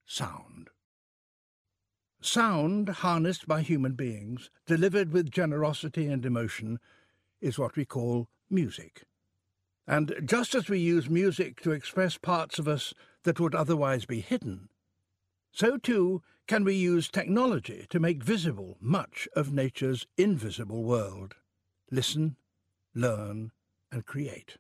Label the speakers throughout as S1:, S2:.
S1: sound. Sound, harnessed by human beings, delivered with generosity and emotion, is what we call music. And just as we use music to express parts of us that would otherwise be hidden, so too can we use technology to make visible much of nature's invisible world. Listen, learn, and create.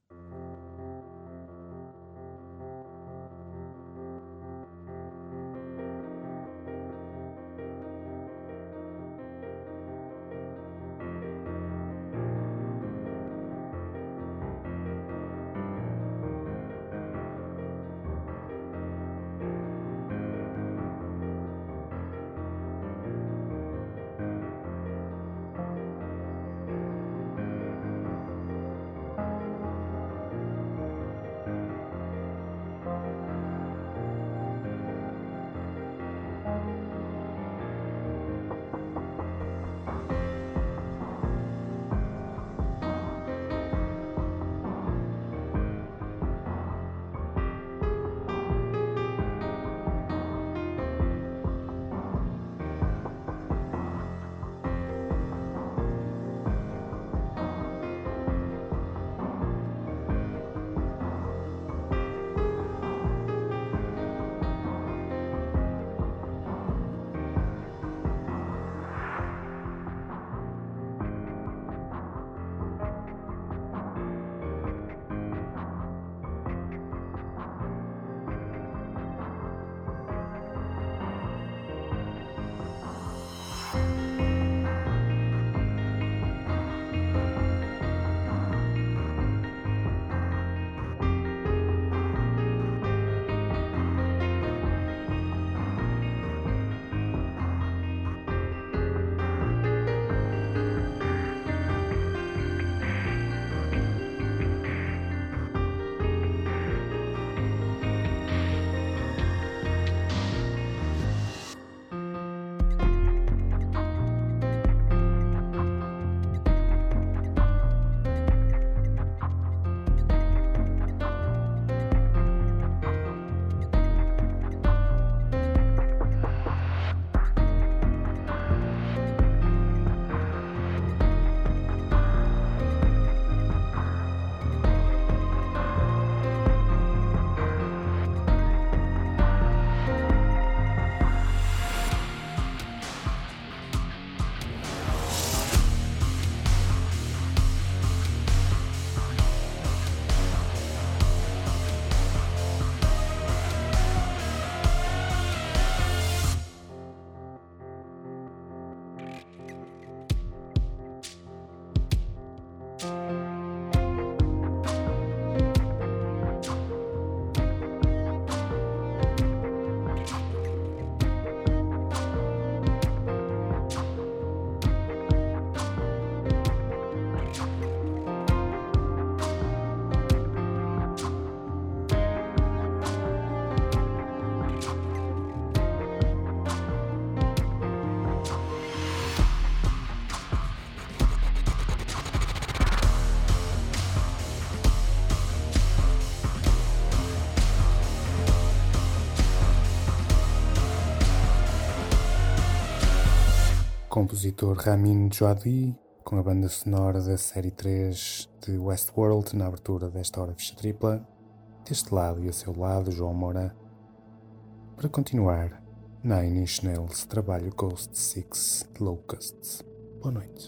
S2: Compositor Ramin Djawadi, com a banda sonora da série 3 de Westworld na abertura desta hora ficha tripla. Deste lado e a seu lado, João Moura. Para continuar, Nine Inch Nails trabalho Ghost 6 de Locusts. Boa noite.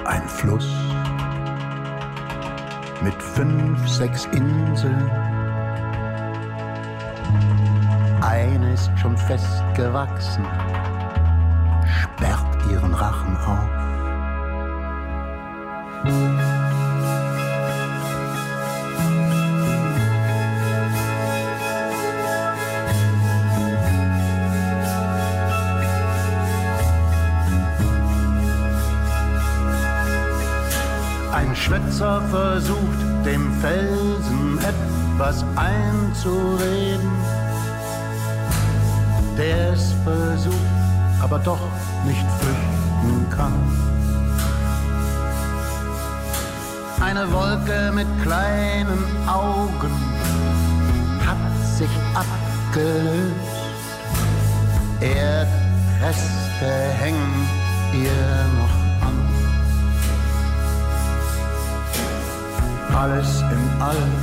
S3: Ein Fluss mit 5, 6 Inseln. Eine ist schon festgewachsen, sperrt ihren Rachen auf. Ein Schwätzer versucht, dem Felsen etwas einzureden. Der es versucht, aber doch nicht flüchten kann. Eine Wolke mit kleinen Augen hat sich abgelöst. Erdreste hängen ihr noch an. Alles in allem,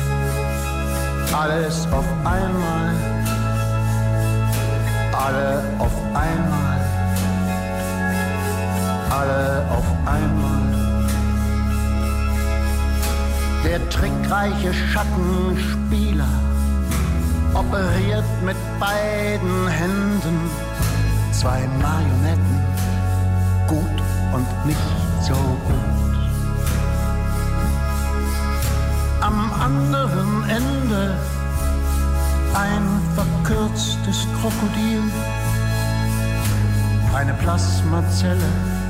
S3: alles auf einmal. Alle auf einmal, alle auf einmal. Der trickreiche Schattenspieler operiert mit beiden Händen 2 Marionetten, gut und nicht so gut. Am anderen Ende ein verkürztes Krokodil, eine Plasmazelle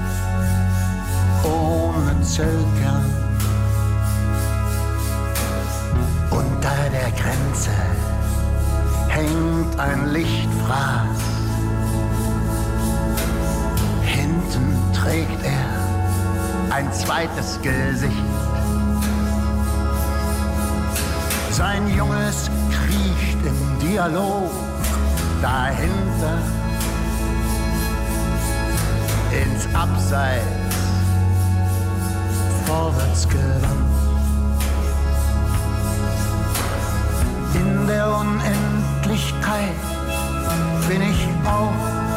S3: ohne Zellkern. Unter der Grenze hängt ein Lichtfraß. Hinten trägt er ein zweites Gesicht. Sein Junges kriecht im Dialog dahinter ins Abseits, vorwärts gewandt. In der Unendlichkeit bin ich auch.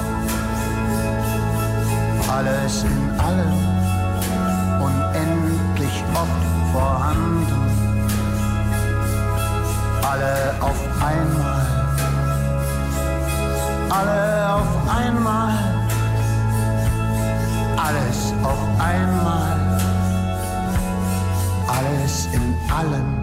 S3: Alles in allem, unendlich oft vorhanden. Alle auf einmal, alle auf einmal, alles auf einmal, alles in allem.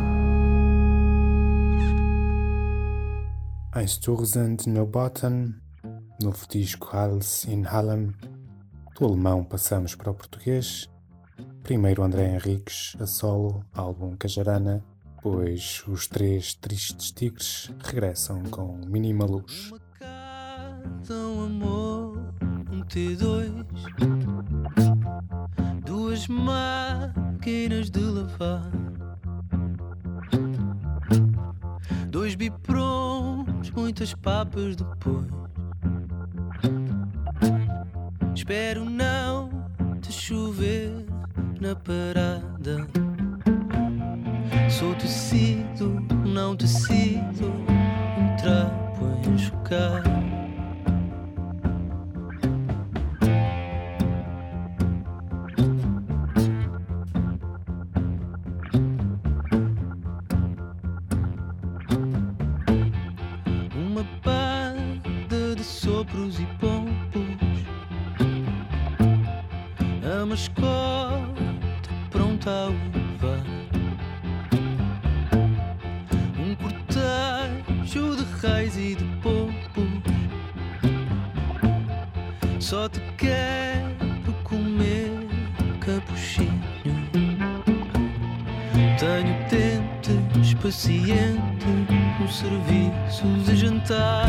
S2: Em Sturzen no Bottom, novo disco Hals in Hallam. Do alemão passamos para o português. Primeiro André Henriques, a solo, álbum Cajarana. Depois os 3 Tristes Tigres regressam com Mínima Luz.
S4: Uma casa, um amor, um T2, 2 máquinas de lavar, 2 biprons, muitas papas depois. Espero não te chover na parada. Sou tecido, não tecido, um trapo a enxugar. Uma banda de sopros e pompos, a mascota pronta a levar. De reis e de pompos, só te quero comer capuchinho. Tenho dentes, paciente no serviço de jantar.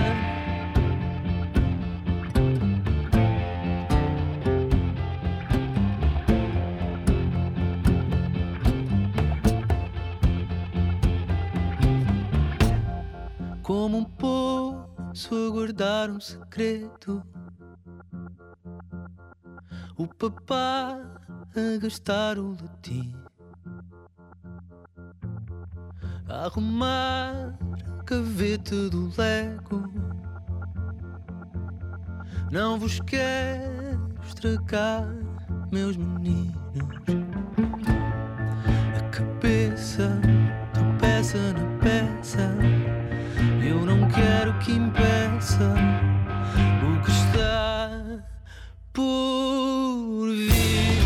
S4: Como poço a guardar um segredo, o papá a gastar o latim, a arrumar a gaveta do Lego. Não vos quero estragar meus meninos. A cabeça tropeça na peça. Eu não quero que impeça o que está por vir.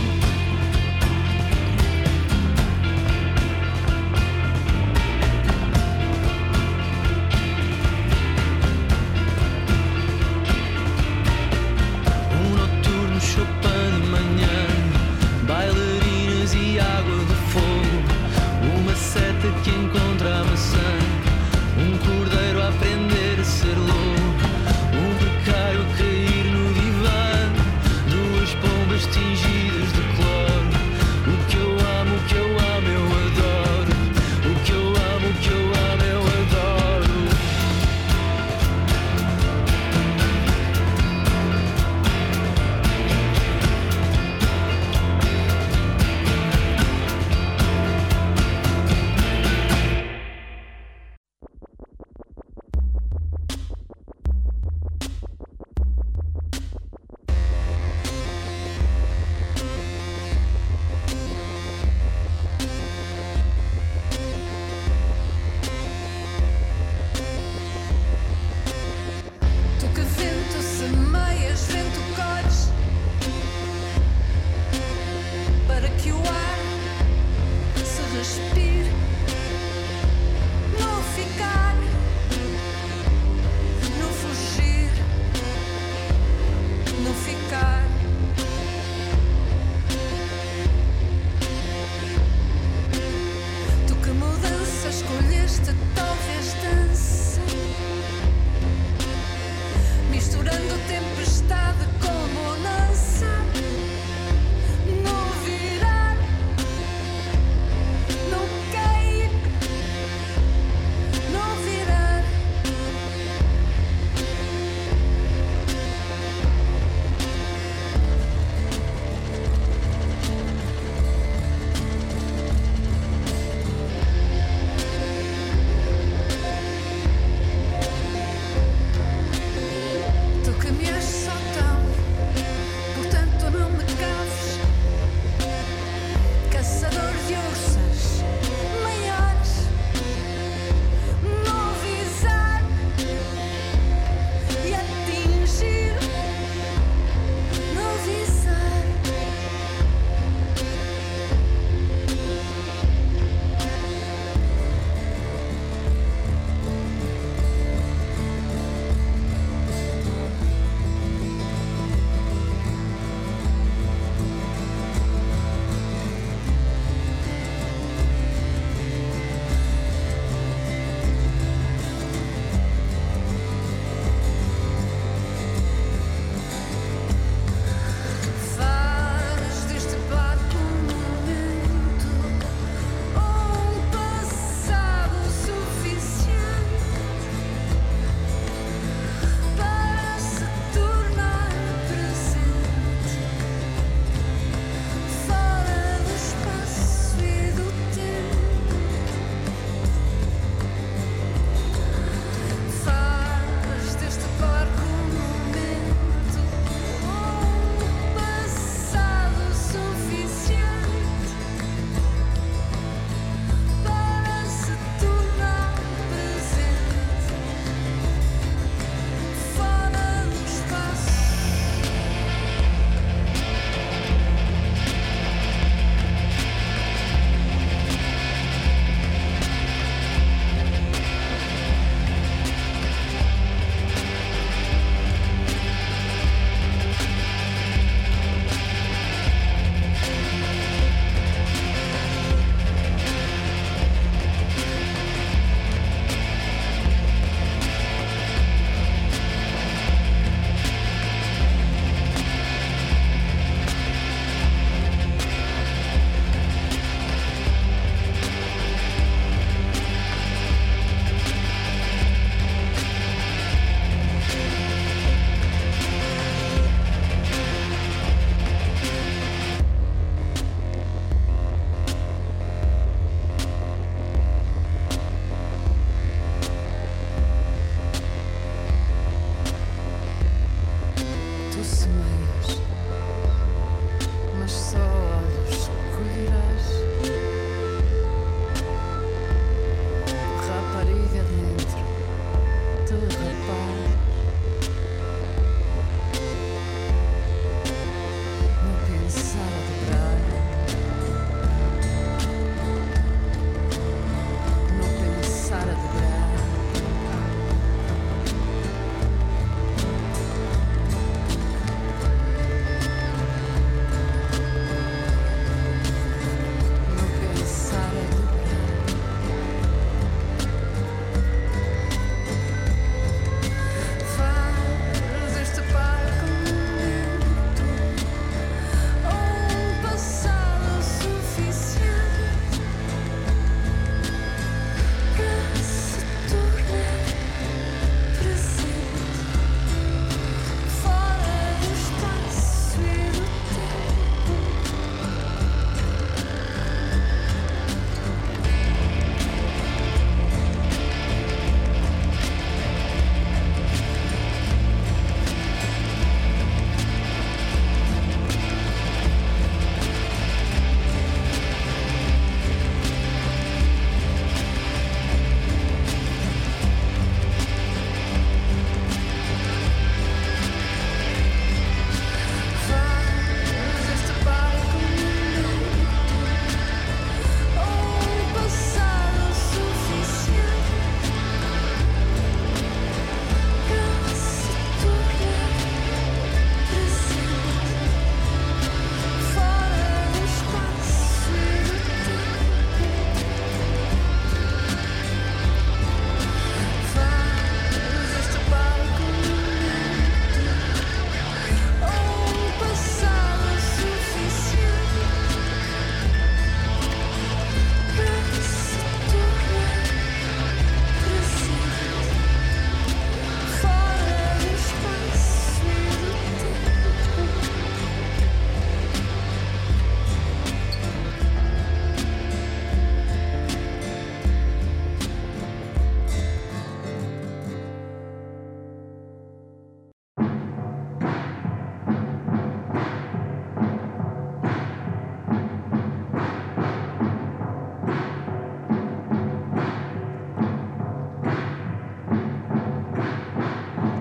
S4: Chopin de manhã, bailarinas e água de fogo, uma seta que encontra a maçã, um cordeiro a aprender a ser lobo,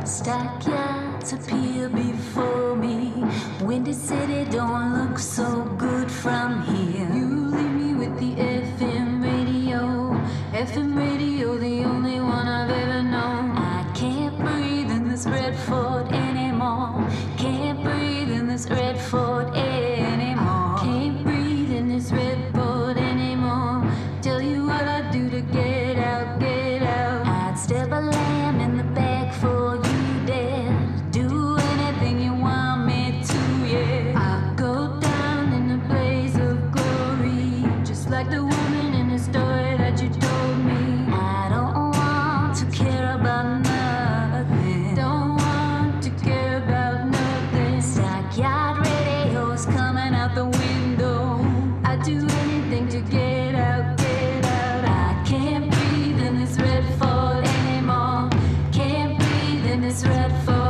S5: Stackyards appear before me. Windy City don't look so good from here. You leave me with the FM radio. FM radio, the only one I've ever known. I can't breathe in this Redford anymore. Can't breathe in this Redford anymore. Can't breathe in this Redford anymore. Tell you what I'd do to get out, get out. I'd step a lamb in the back for you. Do anything you want me to, yeah. I'll go down in a blaze of glory, just like the woman in the story that you told me. I don't want to care about nothing. Don't want to care about nothing. Stackyard radio's coming out the window. I'd do anything to get out, get out. I can't breathe in this Redford anymore. Can't breathe in this Redford.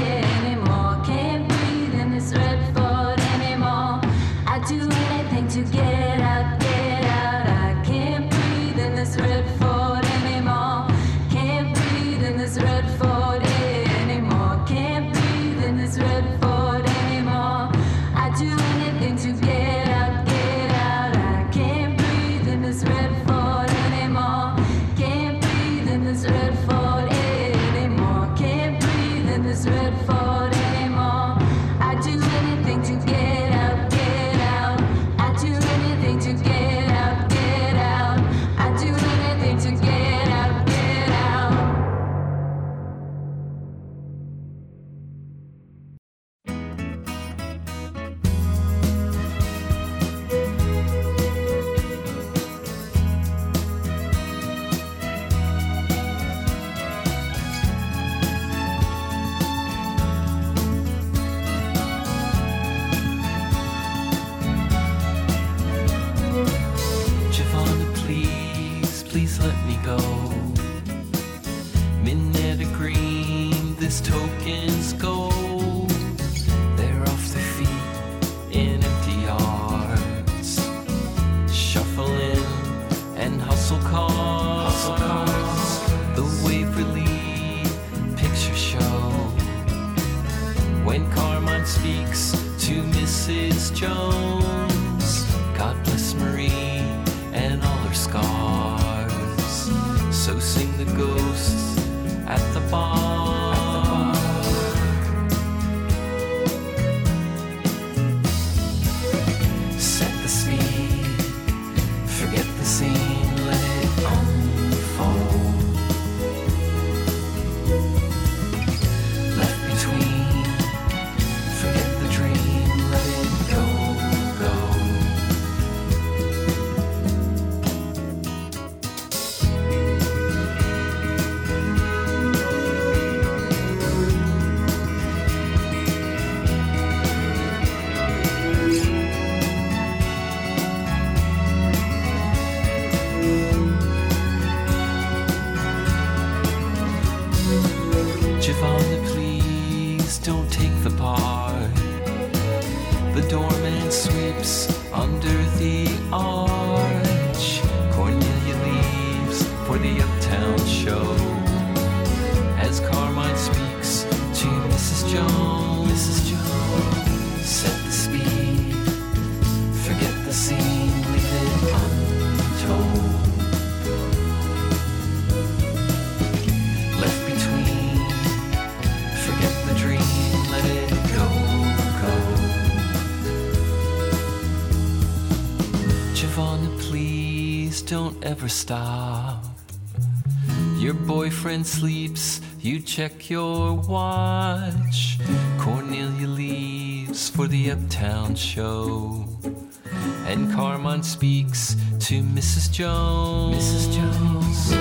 S5: Do anything to get out, get out. I can't breathe in this Redford anymore. Can't breathe in this Redford anymore. Can't breathe in this Redford anymore. I do anything to get out, get out. I can't breathe in this Redford anymore. Can't breathe in this Redford anymore. Can't breathe in this Redford anymore. I do anything to get out, get out. I do anything to get out, get out. I do anything to get out, get out.
S4: Please let me go. Minetta Green, this token's gold. They're off their feet in empty yards, shuffling and hustle cars. The Waverly Picture Show. When Carmine speaks to Mrs. Jones, God bless Marie and all her scars. So sing the ghosts at the bar. Set the speed, forget the scene, let it unfold. Left between, forget the dream, let it go, go. Giovanna, please don't take the part. The doorman sweeps under the arch. Cornelia leaves for the Uptown show. As Carmine speaks to Mrs. Jones, set the speed, forget the scene, leave it untold. Left between, forget the dream, let it go, go. Giovanna, please don't ever stop. Your boyfriend sleeps, you check your watch. Cornelia leaves for the Uptown show. And Carmine speaks to Mrs. Jones. Mrs. Jones.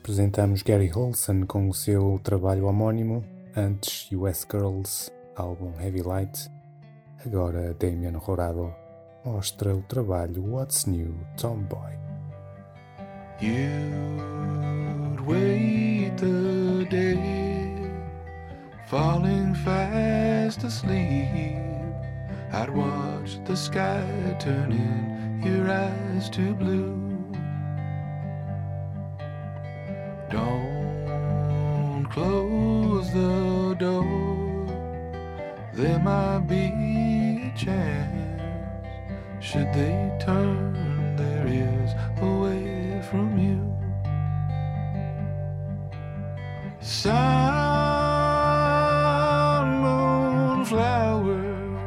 S2: Apresentamos Gary Holson com o seu trabalho homónimo, antes US Girls, álbum Heavy Light. Agora Damian Horado mostra o trabalho What's New Tomboy.
S6: You'd wait the day, falling fast asleep. I'd watch the sky turning your eyes to blue. Don't close the door, there might be a chance. Should they turn their ears away from you? Sun, moon, flower,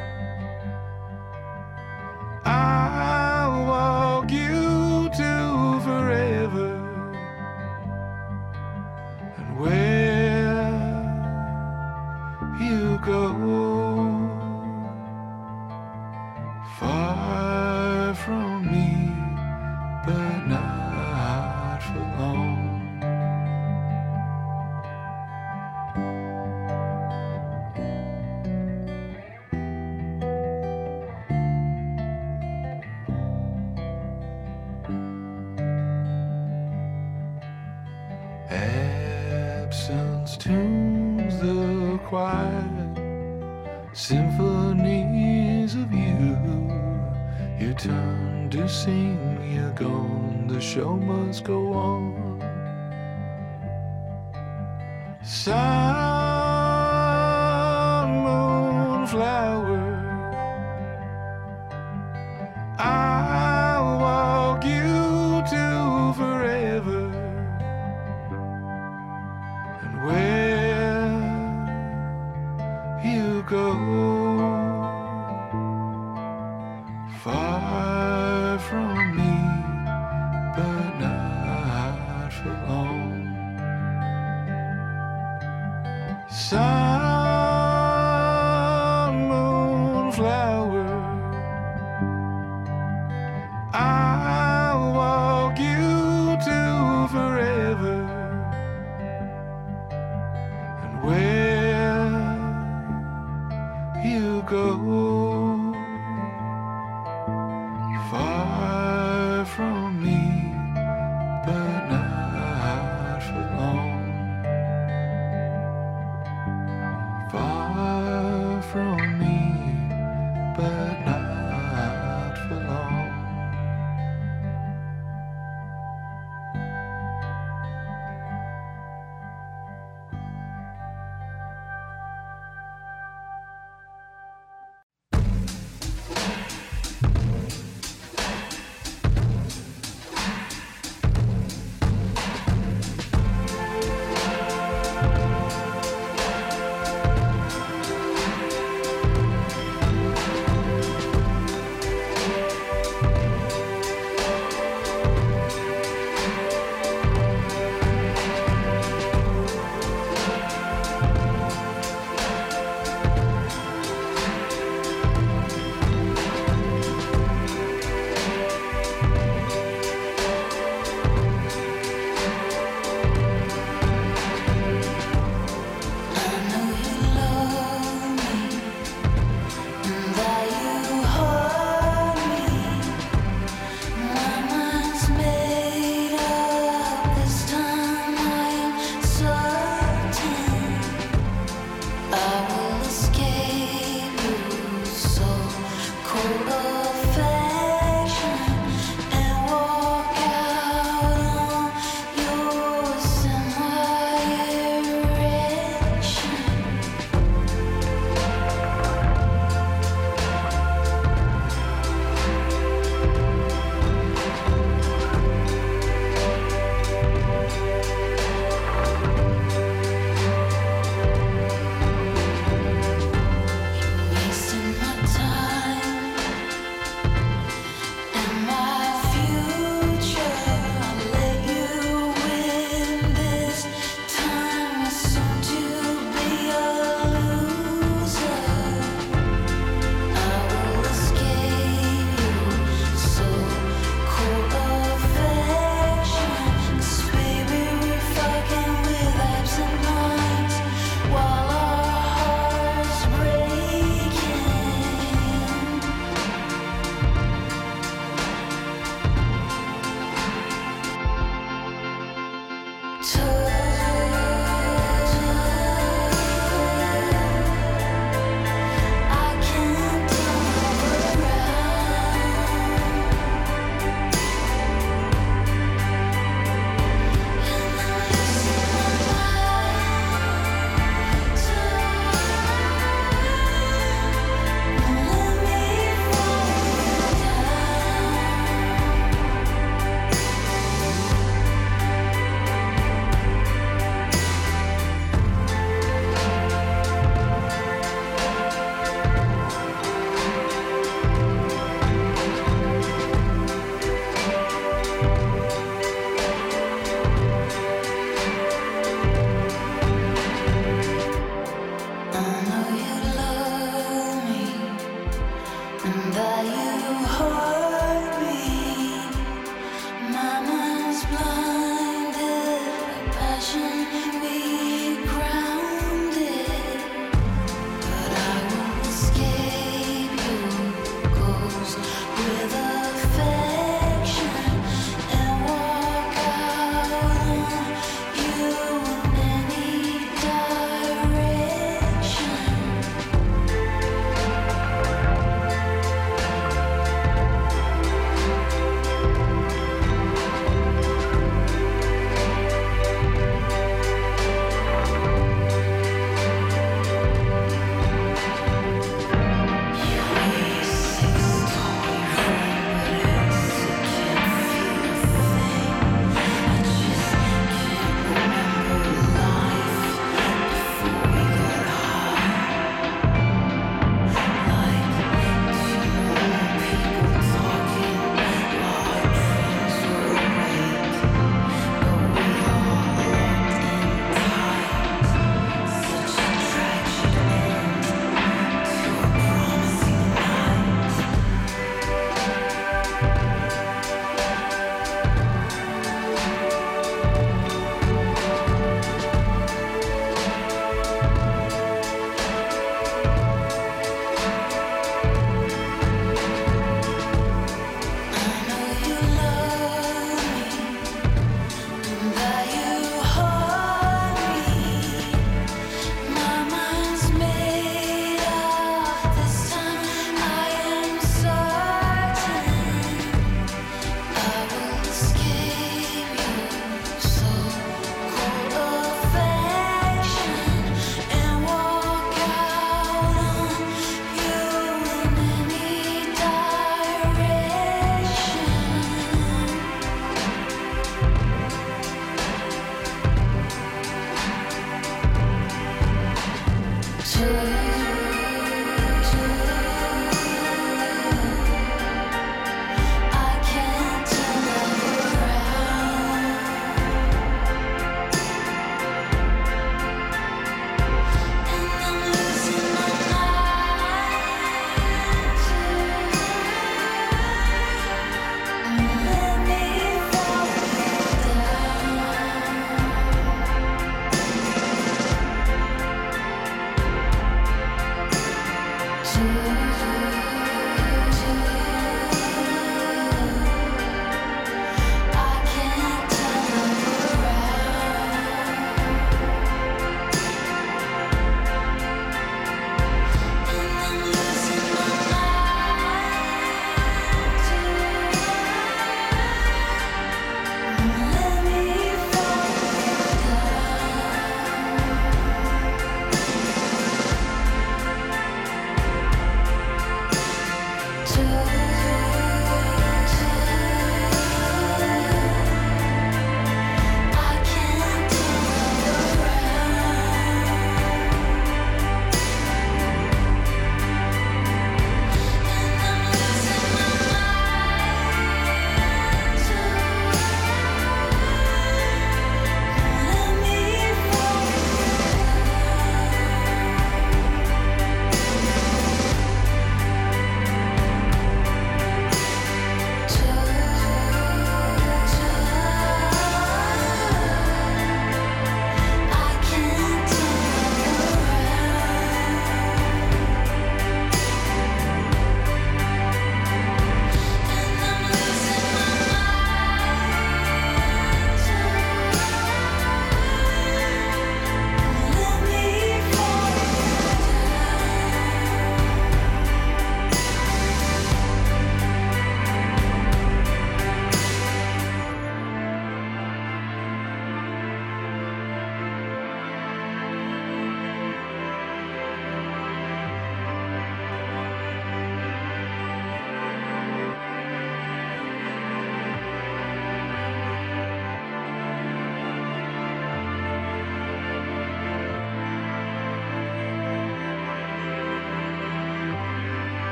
S6: I'll walk you to forever. And where you go, far from me, but not for long. Absence tunes the quiet symphonies of you. Your turn to sing, you're gone, the show must go on. Sun, moon, flower, I'll walk you to forever. And where you go, far from me, but not for long. Sun, moon, flower, I'll walk you to forever. And where you go, far from me, but not for long. Far from me, but not for long.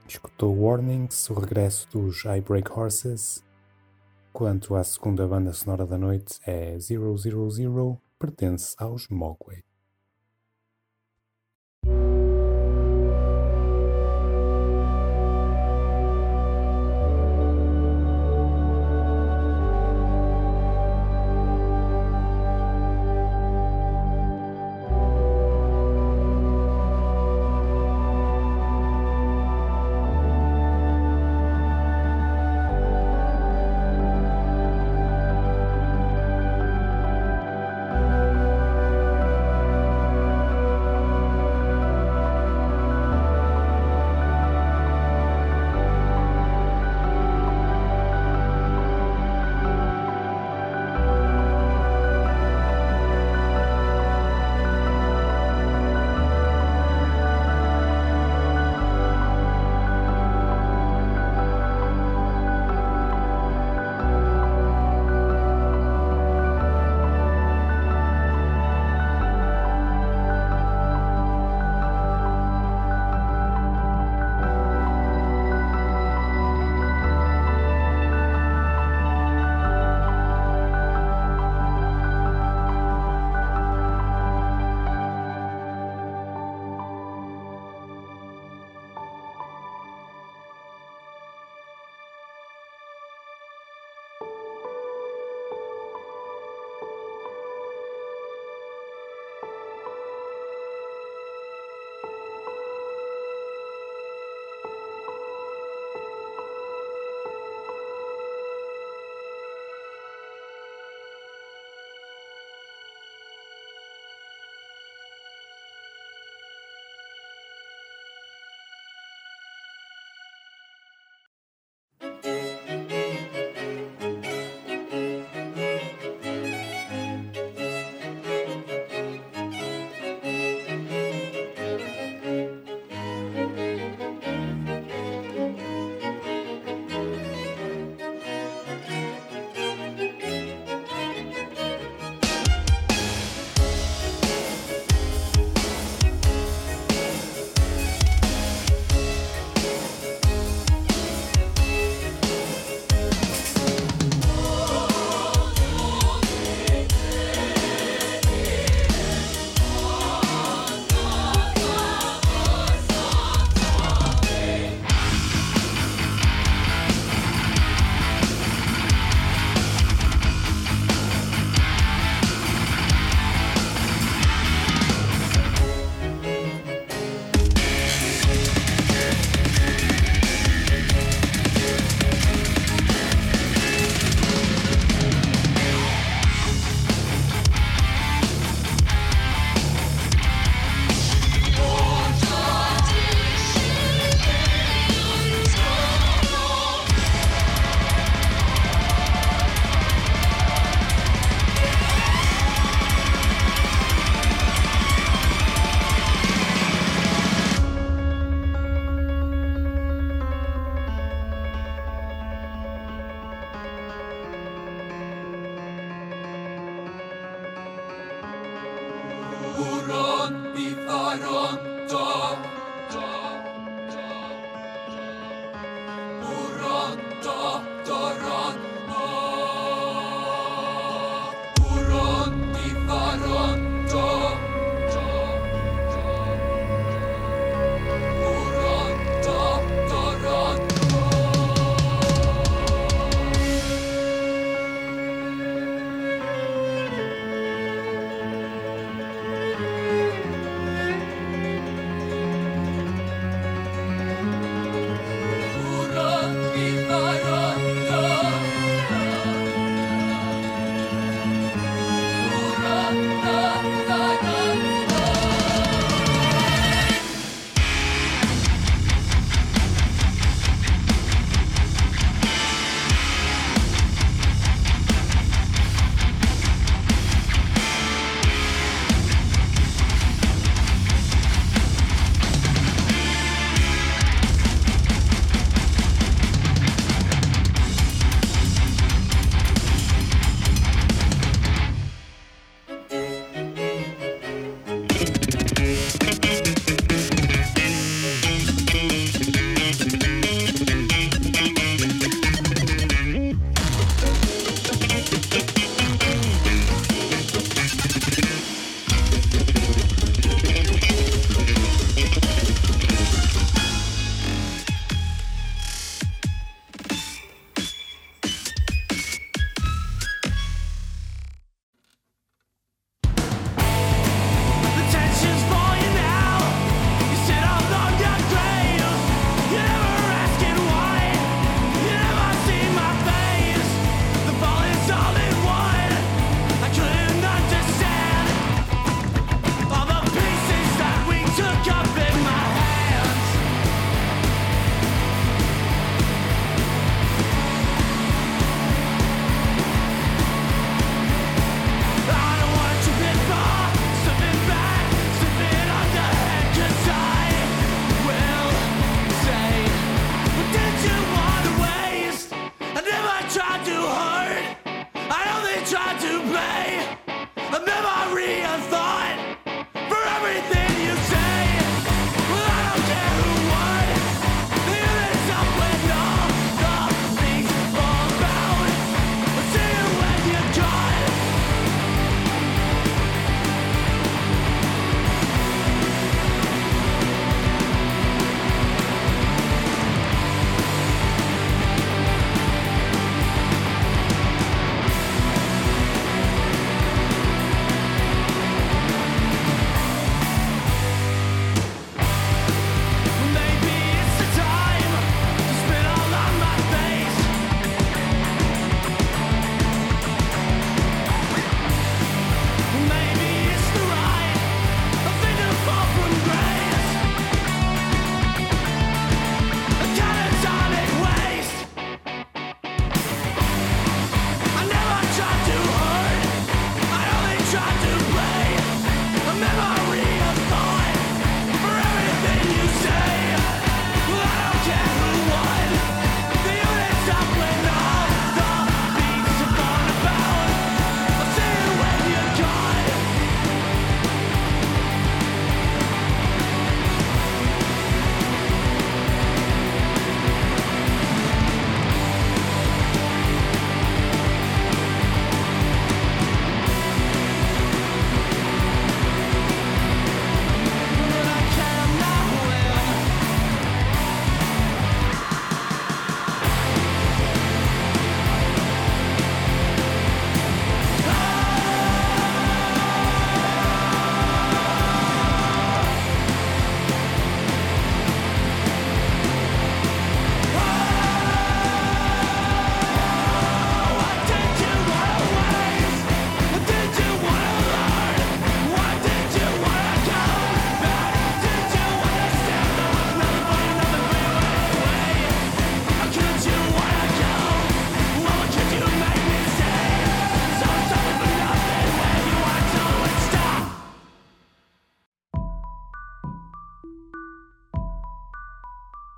S2: Escutou Warnings, o regresso dos I Break Horses. Quanto à segunda banda sonora da noite, é 000, pertence aos Mogwai.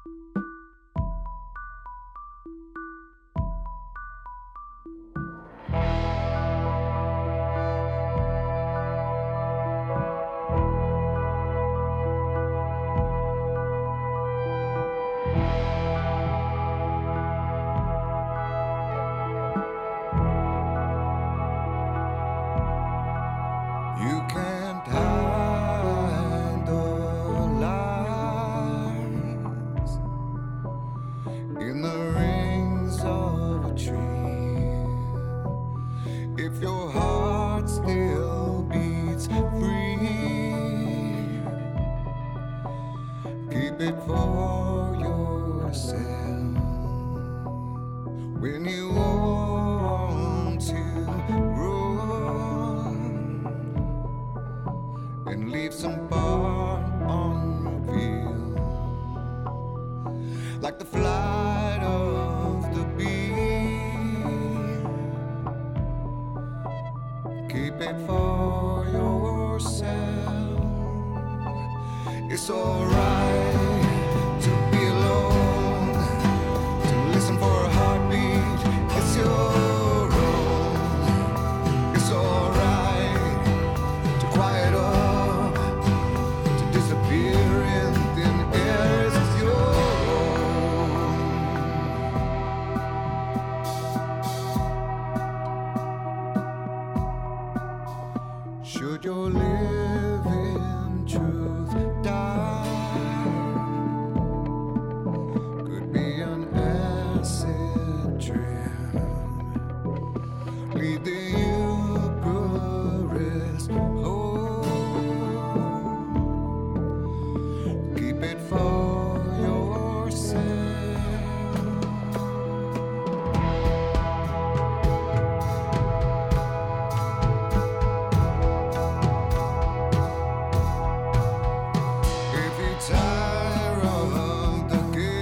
S7: You can't hide the lines in the rings of a tree. If your heart still beats free, keep it for yourself. When you want to run and leave some part unrevealed, like the flight of the bee, keep it for yourself. It's alright to be alone, to listen for a heartbeat. It's your own. It's alright to quiet up, to disappear in thin air. It's your own. Should your living truth die, could be an acid trip, lead the Eucharist home, keep it for yourself. If you tire of the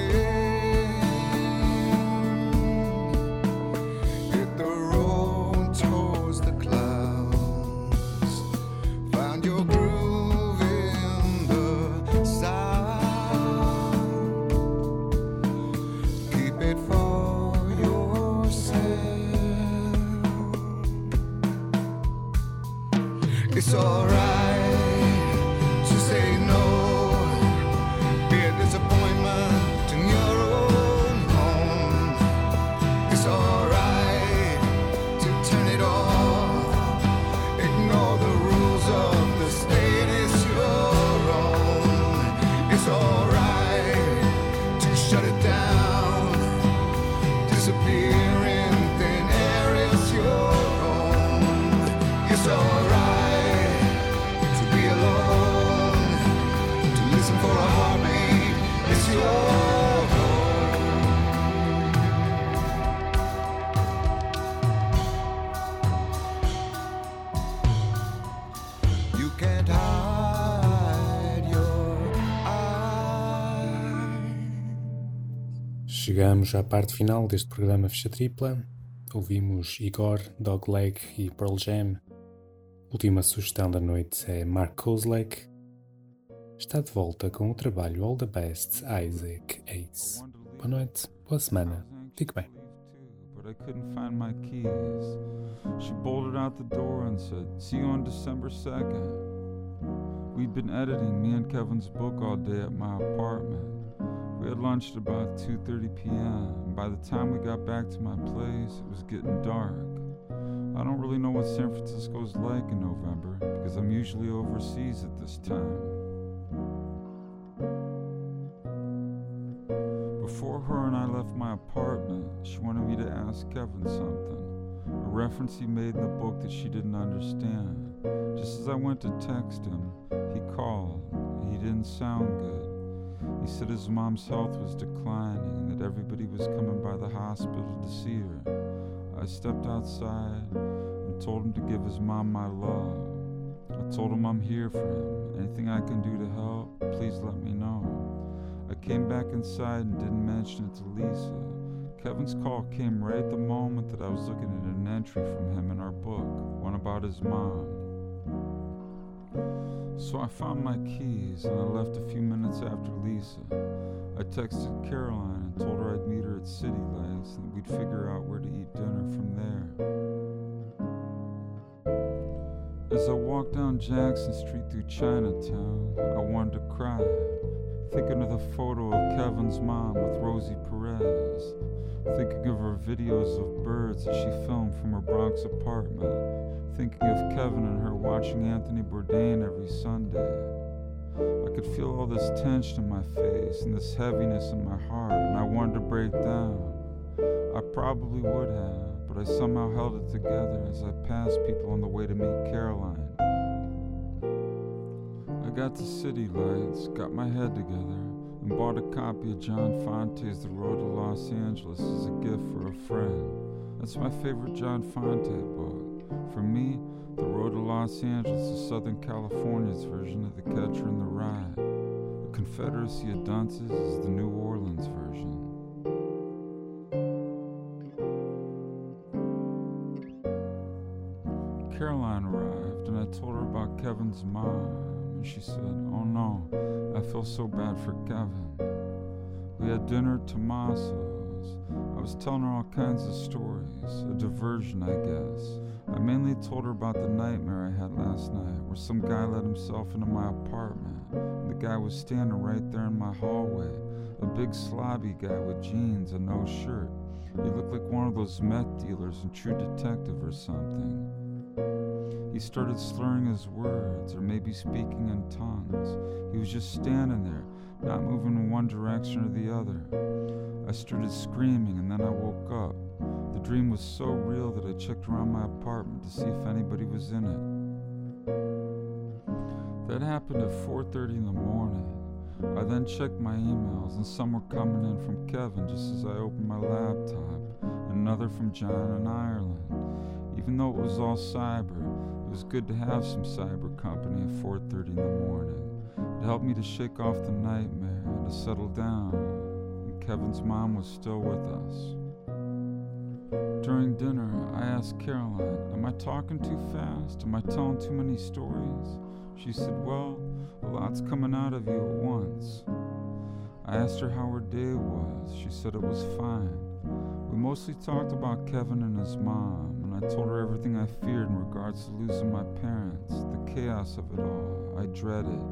S7: game, hit the road towards the clouds. Find your groove in the sound. Keep it for yourself. It's alright to say no, be a disappointment in your own home. It's alright to turn it off, ignore the rules of the state. It's your own. It's alright to shut it down, disappear in thin air. It's your own. It's alright to be alone, to listen for a heartbeat. It's your own. You can't hide your eyes.
S2: Chegamos à parte final deste programa Ficha Tripla. Ouvimos Igor, Dogleg e Pearl Jam. Última sugestão da noite é Mark Kozlek. Está de volta com o trabalho All the Best, Isaac Hayes. Boa noite, boa semana, fique bem.
S8: But I couldn't find my keys. She bolted out the door and said, "See you on December 2nd. We'd been editing me and Kevin's book all day at my apartment. We had lunch at about 2:30 p.m. and by the time we got back to my place, it was getting dark. I don't really know what San Francisco's like in November because I'm usually overseas at this time. Before her and I left my apartment, she wanted me to ask Kevin something, a reference he made in the book that she didn't understand. Just as I went to text him, he called. He didn't sound good. He said his mom's health was declining and that everybody was coming by the hospital to see her. I stepped outside and told him to give his mom my love. I told him I'm here for him. Anything I can do to help, please let me know. I came back inside and didn't mention it to Lisa. Kevin's call came right at the moment that I was looking at an entry from him in our book, one about his mom. So I found my keys and I left a few minutes after Lisa. I texted Caroline and told her I'd meet her at City Lights and that we'd figure out where to eat dinner from there. As I walked down Jackson Street through Chinatown, I wanted to cry, thinking of the photo of Kevin's mom with Rosie Perez, thinking of her videos of birds that she filmed from her Bronx apartment, thinking of Kevin and her watching Anthony Bourdain every Sunday. I could feel all this tension in my face and this heaviness in my heart, and I wanted to break down. I probably would have, but I somehow held it together as I passed people on the way to meet Caroline. I got to City Lights, got my head together, and bought a copy of John Fonte's The Road to Los Angeles as a gift for a friend. That's my favorite John Fonte book. For me, The Road to Los Angeles is Southern California's version of The Catcher in the Rye. The Confederacy of Dunces is the New Orleans version. Caroline arrived and I told her about Kevin's mom, and she said, "Oh no, I feel so bad for Kevin." We had dinner at Tommaso's. I was telling her all kinds of stories, a diversion, I guess. I mainly told her about the nightmare I had last night, where some guy let himself into my apartment, and the guy was standing right there in my hallway, a big slobby guy with jeans and no shirt. He looked like one of those meth dealers in True Detective or something. He started slurring his words, or maybe speaking in tongues. He was just standing there, not moving in one direction or the other. I started screaming, and then I woke up. The dream was so real that I checked around my apartment to see if anybody was in it. That happened at 4:30 in the morning. I then checked my emails, and some were coming in from Kevin just as I opened my laptop, and another from John in Ireland. Even though it was all cyber, it was good to have some cyber company at 4:30 in the morning. It helped me to shake off the nightmare and to settle down, and Kevin's mom was still with us. During dinner, I asked Caroline, "Am I talking too fast? Am I telling too many stories?" She said, "Well, a lot's coming out of you at once." I asked her how her day was. She said it was fine. We mostly talked about Kevin and his mom, and I told her everything I feared in regards to losing my parents, the chaos of it all. I dread it.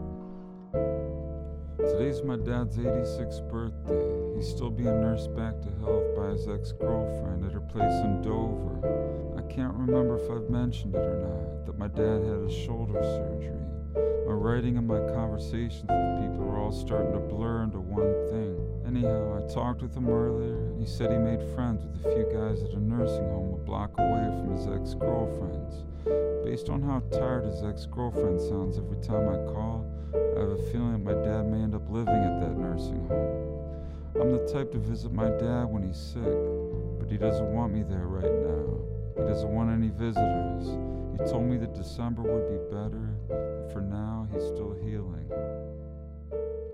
S8: Today's my dad's 86th birthday. He's still being nursed back to health by his ex-girlfriend at her place in Dover. I can't remember if I've mentioned it or not, that my dad had a shoulder surgery. My writing and my conversations with people are all starting to blur into one thing. Anyhow, I talked with him earlier, and he said he made friends with a few guys at a nursing home a block away from his ex-girlfriend's. Based on how tired his ex-girlfriend sounds every time I call, I have a feeling that my dad may end up living at that nursing home. I'm the type to visit my dad when he's sick, but he doesn't want me there right now. He doesn't want any visitors. He told me that December would be better, but for now he's still healing.